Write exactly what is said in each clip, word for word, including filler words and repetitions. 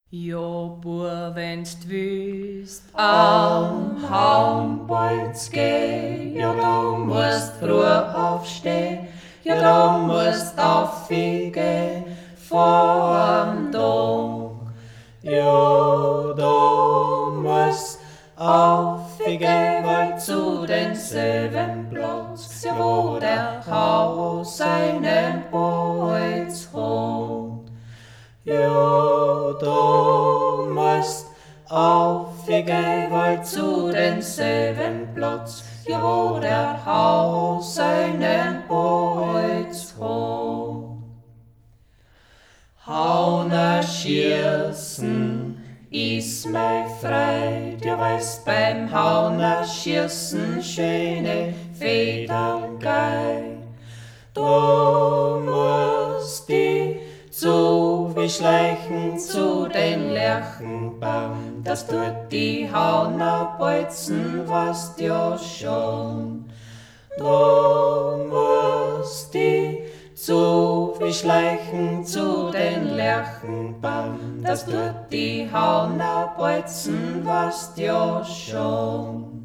Jo, Bur, wenn's wüsst, Am Haumbolz geh, ja, du musst früh aufstehen, ja, du musst aufgehen vorm Dom. Ja, du musst aufgehen, weil zu den Silbenplatz, ja, wo der Haus seinen Bolz hat. Ja, du musst aufgehen, weil zu den Silbenplatz, ja, wo der Haus seinen Bolz hat. Hauner schießen ist mei Freud, ja, weil's beim Hauner schießen schöne Federn geil. Du musst die zu beschleichen zu den Lerchenbaum, das tut die Hauner bolzen, was ja schon. Du musst die zu beschleichen zu den Lerchenbaum, das tut die Hauner bolzen, was ja schon.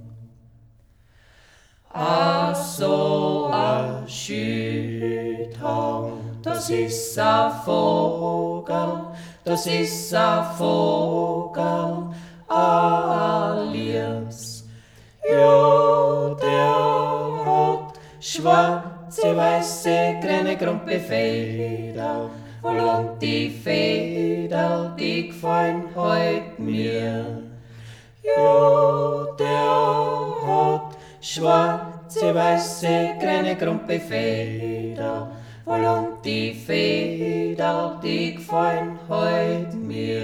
Ah, so a Schüthau, das ist a Vogel, das ist a Vogel, a liebs. Ja, der hat schwarze, weiße, grüne, grumpe Feder, und die Feder, die gefallen heut mir. Ja, der hat schwarze, weiße, grüne, grumpe Feder, und die Feder, die gefallen heut mir.